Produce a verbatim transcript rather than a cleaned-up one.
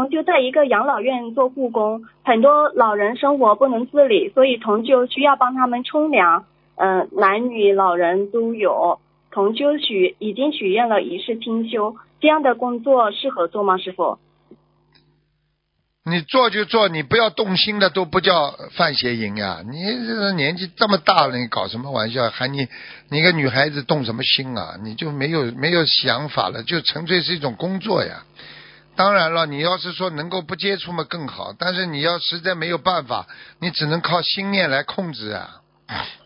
同修在一个养老院做护工，很多老人生活不能自理，所以同修需要帮他们冲凉，呃，男女老人都有。同修许已经许愿了一世清修，这样的工作适合做吗，师傅？ 你做就做，你不要动心的都不叫犯邪淫呀！你这年纪这么大了，你搞什么玩笑？还你你个女孩子动什么心啊？你就没有没有想法了，就纯粹是一种工作呀。当然了，你要是说能够不接触嘛更好，但是你要实在没有办法，你只能靠心念来控制啊。